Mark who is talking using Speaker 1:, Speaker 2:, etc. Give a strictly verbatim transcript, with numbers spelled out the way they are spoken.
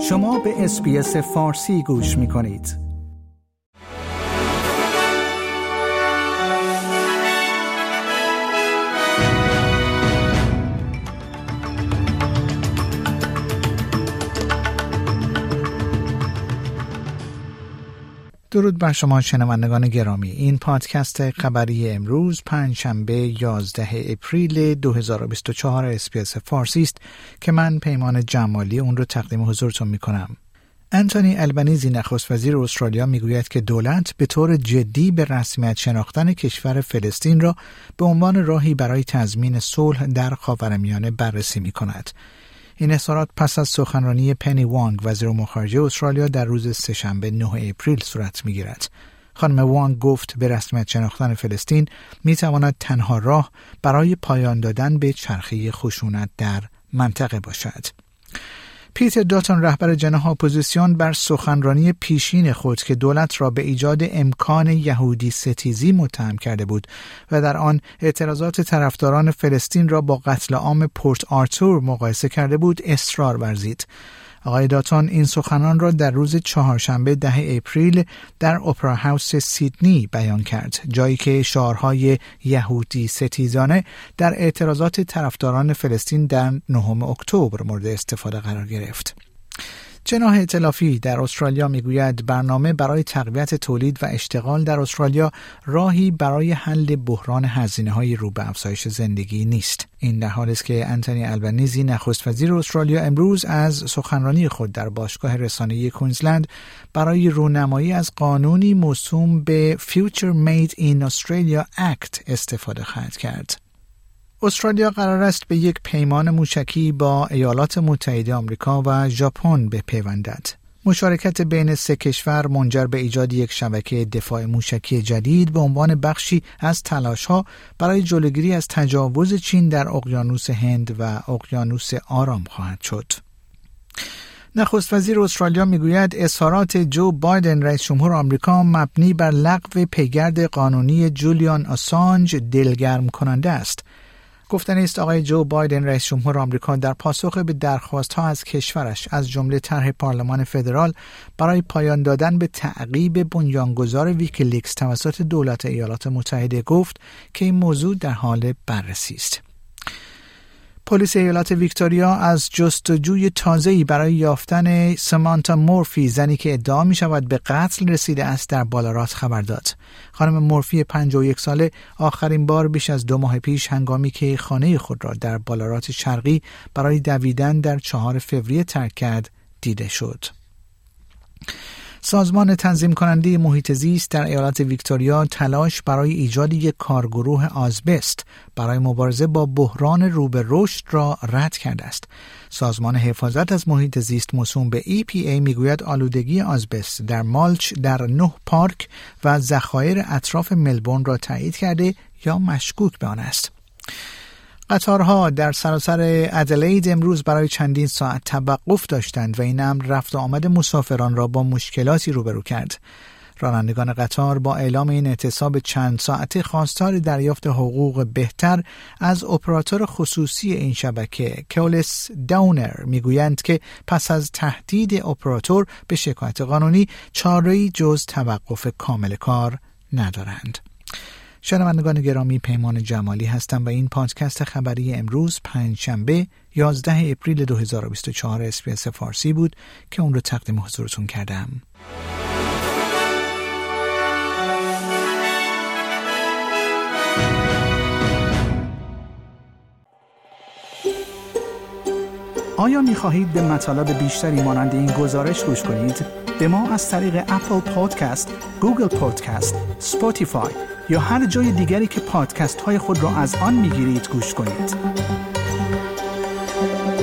Speaker 1: شما به اس بی اس فارسی گوش می کنید. درود بر شما شنوندگان گرامی. این پادکست خبری امروز پنجشنبه یازده اپریل دو هزار و بیست و چهار اس بی اس فارسی است که من پیمان جمالی اون رو تقدیم حضورتون می کنم. انتونی البنیزی نخست وزیر استرالیا میگوید که دولت به طور جدی به رسمیت شناختن کشور فلسطین را به عنوان راهی برای تضمین صلح در خاورمیانه بررسی می کند. این اظهارات پس از سخنرانی پنی وانگ وزیر امور خارجه استرالیا در روز سه‌شنبه نه اپریل صورت می‌گیرد. خانم وانگ گفت به رسمیت شناختن فلسطین می‌تواند تنها راه برای پایان دادن به چرخه خشونت در منطقه باشد. پیتر داتون رهبر جناح اپوزیسیون بر سخنرانی پیشین خود که دولت را به ایجاد امکان یهودی ستیزی متهم کرده بود و در آن اعتراضات طرفداران فلسطین را با قتل عام پورت آرتور مقایسه کرده بود اصرار ورزید. آقای داتون این سخنان را در روز چهارشنبه ده اپریل در اپرا هاوس سیدنی بیان کرد، جایی که شعارهای یهودی ستیزانه در اعتراضات طرفداران فلسطین در نهم اکتبر مورد استفاده قرار گرفت. جناح ائتلافی در استرالیا میگوید برنامه برای تقویت تولید و اشتغال در استرالیا راهی برای حل بحران هزینه‌های رو به افزایش زندگی نیست. این در حالی است که انتونی البنیزی نخست وزیر استرالیا امروز از سخنرانی خود در باشگاه رسانه‌ای کوینزلند برای رونمایی از قانونی موسوم به Future Made in Australia Act استفاده خواهد کرد. استرالیا قرار است به یک پیمان موشکی با ایالات متحده آمریکا و ژاپن بپیوندد. مشارکت بین سه کشور منجر به ایجاد یک شبکه دفاع موشکی جدید به عنوان بخشی از تلاش‌ها برای جلوگیری از تجاوز چین در اقیانوس هند و اقیانوس آرام خواهد شد. نخست وزیر استرالیا میگوید اظهارات جو بایدن رئیس جمهور آمریکا مبنی بر لغو پیگرد قانونی جولیان آسانج دلگرم کننده است. گفتن است آقای جو بایدن رئیس جمهور آمریکا در پاسخ به درخواست‌ها از کشورش از جمله طرح پارلمان فدرال برای پایان دادن به تعقیب بنیانگذار ویکیلیکس توسط دولت ایالات متحده گفت که این موضوع در حال بررسی است. پلیس ایالات ویکتوریا از جستجوی تازه‌ای برای یافتن سامانتا مورفی، زنی که ادعا می شود به قتل رسیده است، در بالارات خبر داد. خانم مورفی پنجاه و یک ساله آخرین بار بیش از دو ماه پیش هنگامی که خانه خود را در بالارات شرقی برای دویدن در چهار فوریه ترک کرد دیده شد. سازمان تنظیم کننده محیط زیست در ایالات ویکتوریا تلاش برای ایجاد یک کارگروه آزبست برای مبارزه با بحران رو به رشد را رد کرده است. سازمان حفاظت از محیط زیست موسوم به ای پی ای میگوید آلودگی آزبست در مالچ در نه پارک و ذخایر اطراف ملبورن را تایید کرده یا مشکوک به آن است. قطارها در سراسر ادلید امروز برای چندین ساعت توقف داشتند و این امر رفت و آمد مسافران را با مشکلاتی روبرو کرد. رانندگان قطار با اعلام این اعتصاب چند ساعته خواستار دریافت حقوق بهتر از اپراتور خصوصی این شبکه کولس داونر میگویند که پس از تهدید اپراتور به شکایت قانونی چاره‌ای جز توقف کامل کار ندارند. شنوندگان گرامی، پیمان جمالی هستم و این پادکست خبری امروز پنجشنبه یازده اپریل دو هزار و بیست و چهار اس بی اس فارسی بود که اون رو تقدیم حضورتون کردم. آیا می خواهید به مطالب بیشتری مانند این گزارش گوش کنید؟ به ما از طریق اپل پادکست، گوگل پادکست، اسپاتیفای یا هر جای دیگری که پادکست های خود را از آن می گیرید گوش کنید.